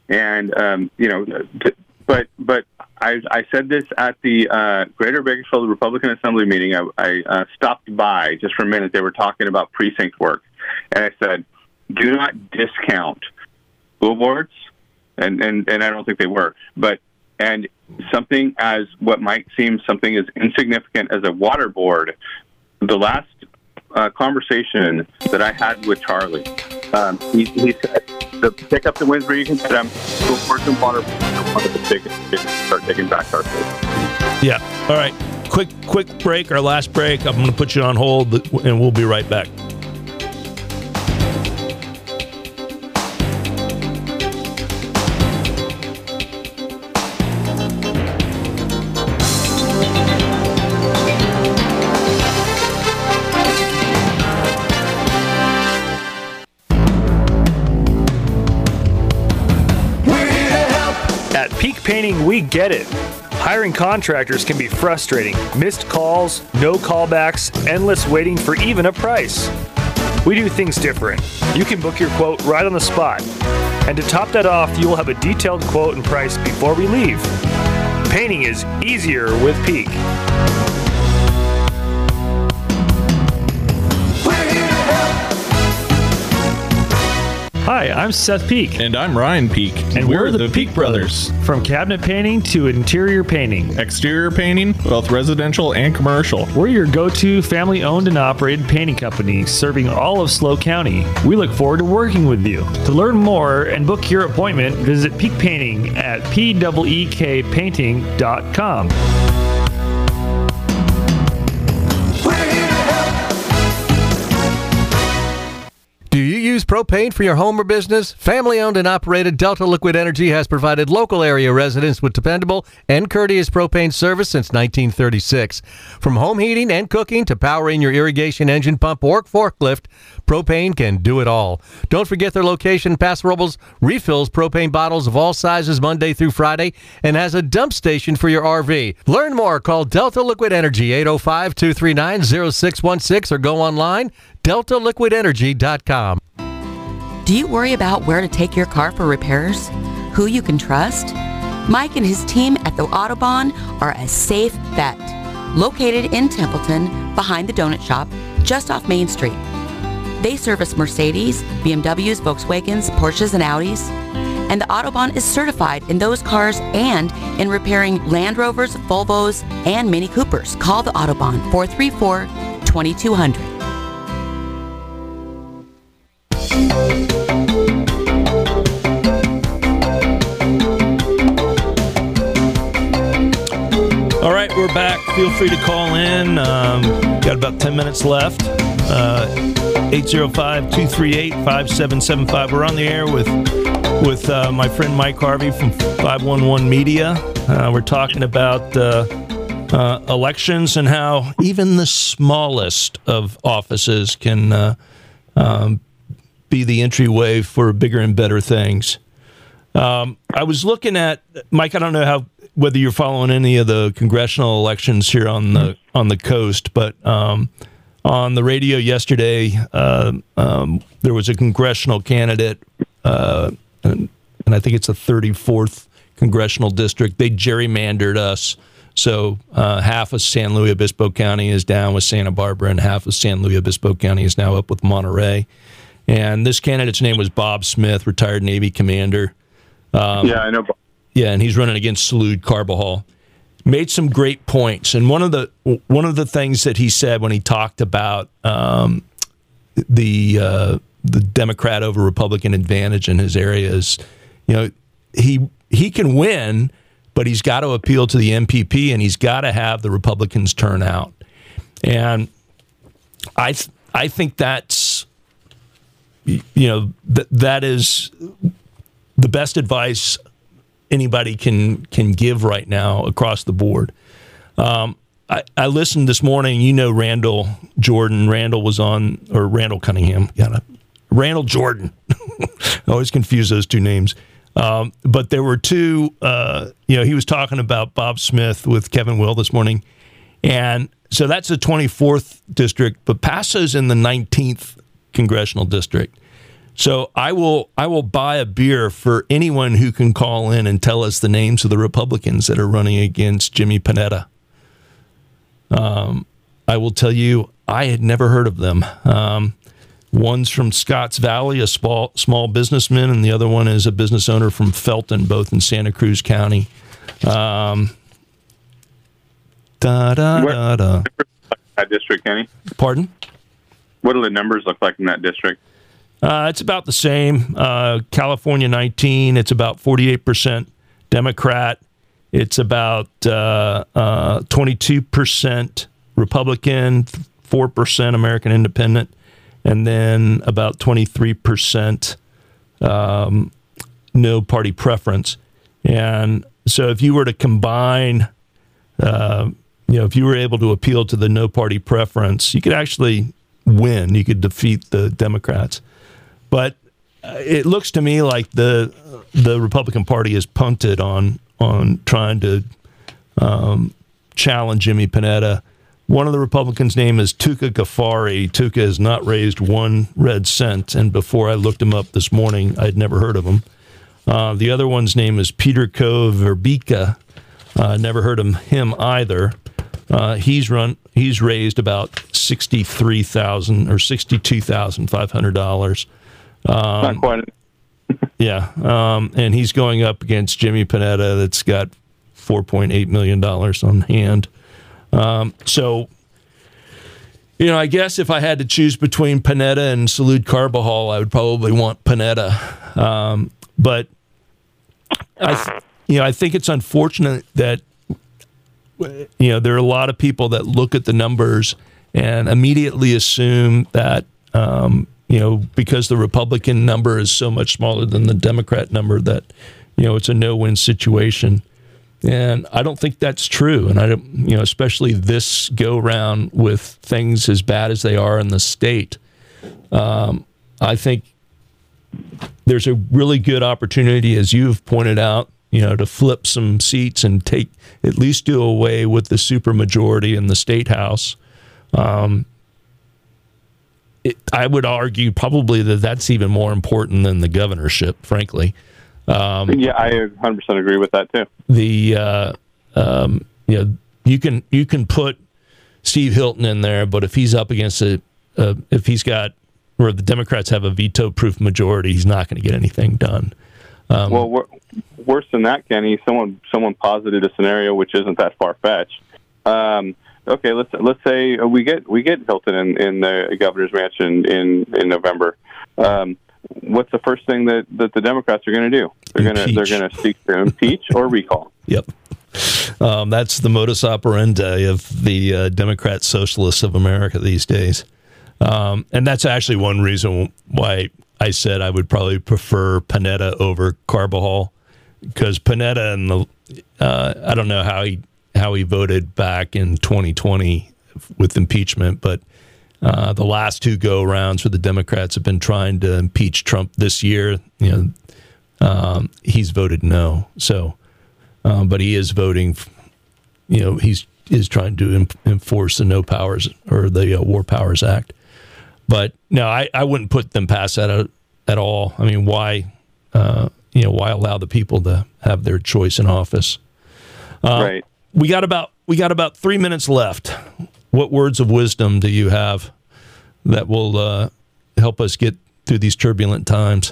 And, um, you know, but but I, I said this at the uh, Greater Bakersfield Republican Assembly meeting. I, I uh, stopped by just for a minute. They were talking about precinct work. And I said, do not discount school boards. And, and, and I don't think they were. But and something as what might seem something as insignificant as a water board, the last uh, conversation that I had with Charlie, um, he, he said, the pick up the wins where you can get them, go for some water boards, start taking back our state. Yeah. All right. Quick, quick break, our last break. I'm going to put you on hold, and we'll be right back. Peak Painting, we get it. Hiring contractors can be frustrating. Missed calls, no callbacks, endless waiting for even a price. We do things different. You can book your quote right on the spot. And to top that off, you will have a detailed quote and price before we leave. Painting is easier with Peak. Hi, I'm Seth Peak. And I'm Ryan Peak. And we're, we're the, the Peak Brothers. From cabinet painting to interior painting. Exterior painting, both residential and commercial. We're your go-to family-owned and operated painting company serving all of SLO County. We look forward to working with you. To learn more and book your appointment, visit Peak Painting at P E E K painting dot com. Do you use propane for your home or business? Family-owned and operated Delta Liquid Energy has provided local area residents with dependable and courteous propane service since nineteen thirty-six. From home heating and cooking to powering your irrigation engine pump or forklift, propane can do it all. Don't forget their location. Paso Robles refills propane bottles of all sizes Monday through Friday and has a dump station for your R V. Learn more. Call Delta Liquid Energy, eight oh five, two three nine, oh six one six, or go online, delta liquid energy dot com. Do you worry about where to take your car for repairs? Who you can trust? Mike and his team at the Autobahn are a safe bet. Located in Templeton, behind the donut shop, just off Main Street. They service Mercedes, B M Ws, Volkswagens, Porsches, and Audis. And the Autobahn is certified in those cars and in repairing Land Rovers, Volvos, and Mini Coopers. Call the Autobahn, four three four, two two zero zero. All right, we're back. Feel free to call in. Um, got about ten minutes left. Uh, eight oh five, two three eight, five seven seven five. We're on the air with with uh, my friend Mike Harvey from five one one Media. Uh, we're talking about uh, uh, elections and how even the smallest of offices can uh, um, be the entryway for bigger and better things. Um, I was looking at, Mike, I don't know how whether you're following any of the congressional elections here on the on the coast, but um, on the radio yesterday, uh, um, there was a congressional candidate, uh, and, and I think it's the thirty-fourth congressional district. They gerrymandered us, so uh, half of San Luis Obispo County is down with Santa Barbara, and half of San Luis Obispo County is now up with Monterey. And this candidate's name was Bob Smith, retired Navy commander. Um, yeah, I know. Yeah, and he's running against Salud Carbajal. Made some great points, and one of the one of the things that he said when he talked about um, the uh, the Democrat over Republican advantage in his area is, you know, he he can win, but he's got to appeal to the M P P, and he's got to have the Republicans turn out. And I th- I think that's, you know, th- that is the best advice anybody can can give right now across the board. Um, I, I listened this morning. You know Randall Jordan. Randall was on, or Randall Cunningham. Yeah, Randall Jordan. I always confuse those two names. Um, but there were two. Uh, you know, he was talking about Bob Smith with Kevin Will this morning, and so that's the twenty-fourth district. But Paso's in the nineteenth congressional district. So I will I will buy a beer for anyone who can call in and tell us the names of the Republicans that are running against Jimmy Panetta. Um, I will tell you, I had never heard of them. Um, one's from Scotts Valley, a small small businessman, and the other one is a business owner from Felton, both in Santa Cruz County. Um, da da da da. That district, Kenny? Pardon? What do the numbers look like in that district? Uh, it's about the same. Uh, California nineteen, it's about forty-eight percent Democrat. It's about uh, uh, twenty-two percent Republican, four percent American Independent, and then about twenty-three percent um, no party preference. And so if you were to combine, uh, you know, if you were able to appeal to the no party preference, you could actually win. You could defeat the Democrats. But it looks to me like the the Republican Party has punted on on trying to um, challenge Jimmy Panetta. One of the Republicans' name is Tuka Ghaffari. Tuka has not raised one red cent, and before I looked him up this morning, I'd never heard of him. Uh, the other one's name is Peter Ko-Verbika. Uh, never heard of him either. Uh, he's run. He's raised about sixty-three thousand or sixty-two thousand five hundred dollars. Um, Not quite. yeah, um, and he's going up against Jimmy Panetta, that's got four point eight million dollars on hand. Um, so, you know, I guess if I had to choose between Panetta and Salud Carbajal, I would probably want Panetta. Um, but I, th- you know, I think it's unfortunate that you know there are a lot of people that look at the numbers and immediately assume that. Um, You know, because the Republican number is so much smaller than the Democrat number, that, you know, it's a no-win situation. And I don't think that's true. And I don't, you know, especially this go-round with things as bad as they are in the state, um, I think there's a really good opportunity, as you've pointed out, you know, to flip some seats and take, at least do away with the supermajority in the state house. Um, It, I would argue probably that that's even more important than the governorship, frankly. Um, yeah, I one hundred percent agree with that too. The uh, um, you know you can you can put Steve Hilton in there, but if he's up against a, uh, if he's got or the Democrats have a veto-proof majority, he's not going to get anything done. Um, well, wor- worse than that, Kenny. Someone someone posited a scenario which isn't that far-fetched. Um, Okay, let's let's say we get we get Hilton in, in the governor's mansion in in November. Um, what's the first thing that, that the Democrats are going to do? They're going to they're going to seek to impeach or recall. Yep, um, that's the modus operandi of the uh, Democrat Socialists of America these days, um, and that's actually one reason why I said I would probably prefer Panetta over Carbajal, because Panetta and the uh, I don't know how he. how he voted back in twenty twenty with impeachment, but uh, the last two go-rounds where the Democrats have been trying to impeach Trump this year, you know, um, he's voted no. So, uh, but he is voting, you know, he's is trying to em- enforce the No Powers or the uh, War Powers Act. But no, I, I wouldn't put them past that at, at all. I mean, why, uh, you know, why allow the people to have their choice in office? Uh, right. We got about we got about three minutes left. What words of wisdom do you have that will uh, help us get through these turbulent times?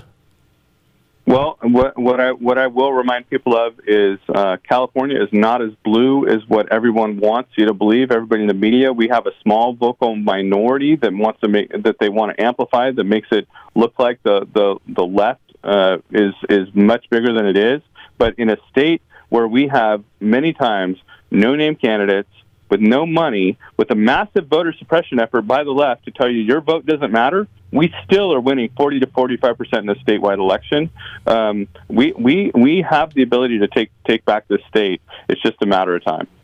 Well, what, what I what I will remind people of is uh, California is not as blue as what everyone wants you to believe. Everybody in the media, we have a small vocal minority that wants to make that they want to amplify, that makes it look like the the the left uh, is is much bigger than it is. But in a state where we have many times no-name candidates with no money, with a massive voter suppression effort by the left to tell you your vote doesn't matter, we still are winning forty to forty-five percent in the statewide election. Um, we, we, we have the ability to take, take back this state. It's just a matter of time.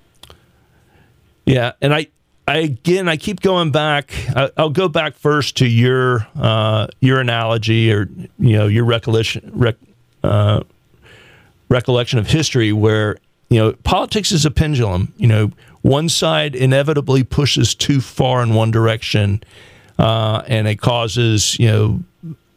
Yeah, and I, I again, I keep going back. I, I'll go back first to your uh, your analogy, or you know, your recollection rec, uh, recollection of history, where you know politics is a pendulum. You know, one side inevitably pushes too far in one direction, uh, and it causes you know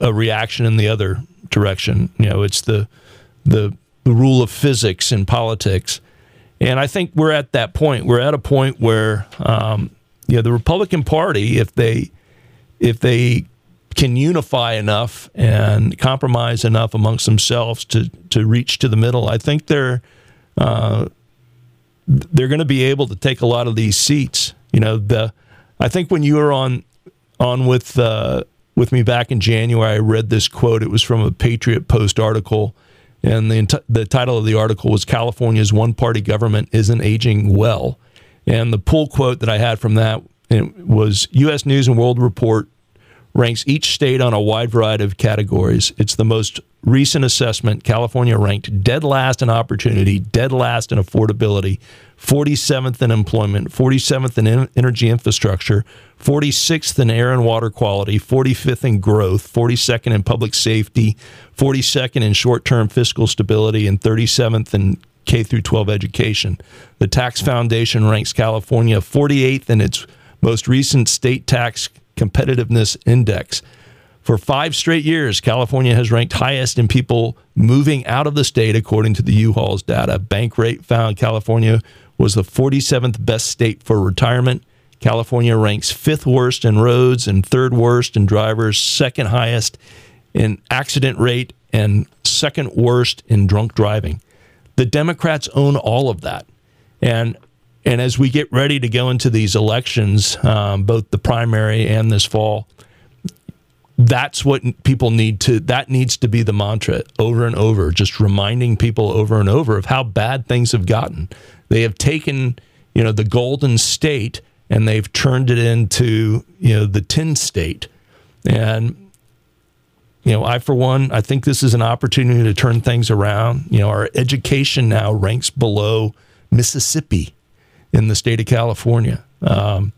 a reaction in the other direction. You know, it's the the the rule of physics in politics. And I think we're at that point. We're at a point where, um, you know, the Republican Party, if they if they can unify enough and compromise enough amongst themselves to to reach to the middle, I think they're uh, they're going to be able to take a lot of these seats. You know, the I think when you were on on with uh, with me back in January, I read this quote. It was from a Patriot Post article. And the the title of the article was "California's One-Party Government Isn't Aging Well." And the pull quote that I had from that was, U S News and World Report ranks each state on a wide variety of categories. It's the most recent assessment. California ranked dead last in opportunity, dead last in affordability, forty-seventh in employment, forty-seventh in energy infrastructure, forty-sixth in air and water quality, forty-fifth in growth, forty-second in public safety, forty-second in short-term fiscal stability, and thirty-seventh in K through twelve education. The Tax Foundation ranks California forty-eighth in its most recent state tax competitiveness index. For five straight years, California has ranked highest in people moving out of the state, according to the U-Haul's data. Bankrate found California was the forty-seventh best state for retirement. California ranks fifth worst in roads and third worst in drivers, second highest in accident rate, and second worst in drunk driving. The Democrats own all of that. And and as we get ready to go into these elections, um, both the primary and this fall, that's what people need to, that needs to be the mantra over and over, just reminding people over and over of how bad things have gotten. They have taken, you know, the Golden State and they've turned it into, you know, the Tin State. And, you know, I, for one, I think this is an opportunity to turn things around. You know, our education now ranks below Mississippi in the state of California. Um,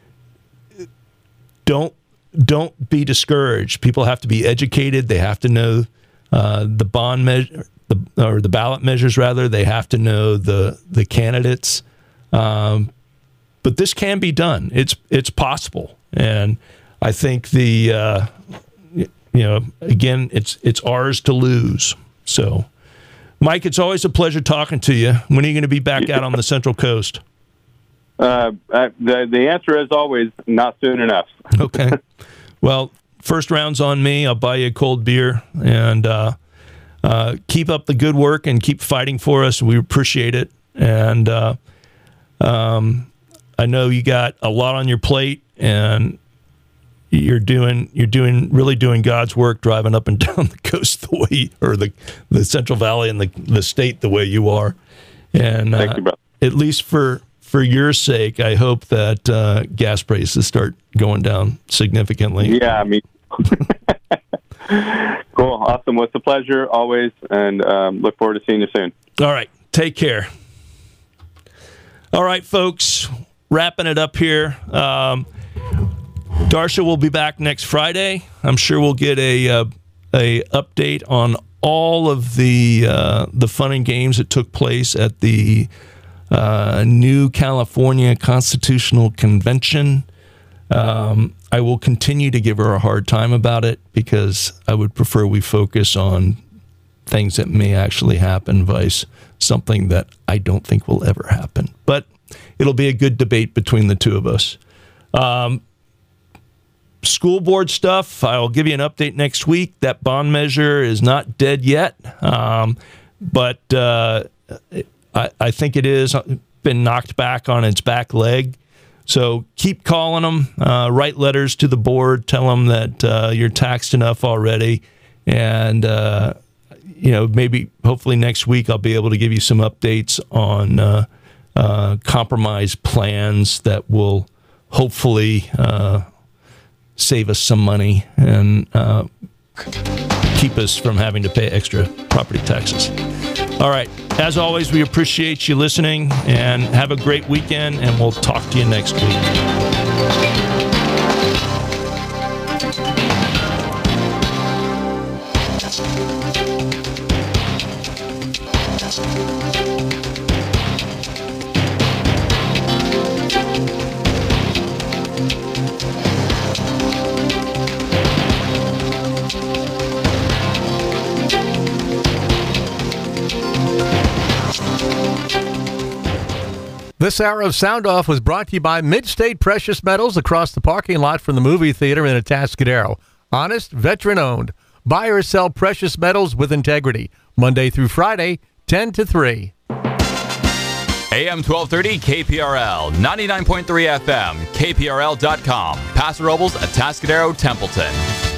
don't don't be discouraged. People have to be educated. They have to know uh, the bond measure, the or the ballot measures rather. They have to know the the candidates. Um, but this can be done. It's it's possible, and I think the uh, you know again it's it's ours to lose. So, Mike, it's always a pleasure talking to you. When are you going to be back out on the Central Coast? Uh, uh, the the answer is always not soon enough. Okay. Well, first round's on me. I'll buy you a cold beer, and uh, uh, keep up the good work and keep fighting for us. We appreciate it. And uh, um, I know you got a lot on your plate, and you're doing you're doing really doing God's work, driving up and down the coast the way, or the the Central Valley and the the state the way you are. And uh, Thank you, brother. At least for. For your sake, I hope that uh, gas prices start going down significantly. Yeah, I mean, cool, awesome. Well, it's a pleasure always, and um, look forward to seeing you soon. All right, take care. All right, folks, wrapping it up here. Um, Darsha will be back next Friday. I'm sure we'll get a uh, a update on all of the uh, the fun and games that took place at the Uh, new California Constitutional Convention. Um, I will continue to give her a hard time about it because I would prefer we focus on things that may actually happen, vice something that I don't think will ever happen. But it'll be a good debate between the two of us. Um, school board stuff, I'll give you an update next week. That bond measure is not dead yet, um, but uh, it, I, I think it is been knocked back on its back leg. So keep calling them, uh, write letters to the board, tell them that uh, you're taxed enough already. And, uh, you know, maybe hopefully next week I'll be able to give you some updates on uh, uh, compromise plans that will hopefully uh, save us some money and uh, keep us from having to pay extra property taxes. All right. As always, we appreciate you listening, and have a great weekend, and we'll talk to you next week. This hour of Sound Off was brought to you by Mid-State Precious Metals across the parking lot from the movie theater in Atascadero. Honest, veteran-owned. Buy or sell precious metals with integrity. Monday through Friday, ten to three. A M twelve thirty K P R L, ninety-nine point three F M, K P R L dot com, Paso Robles, Atascadero, Templeton.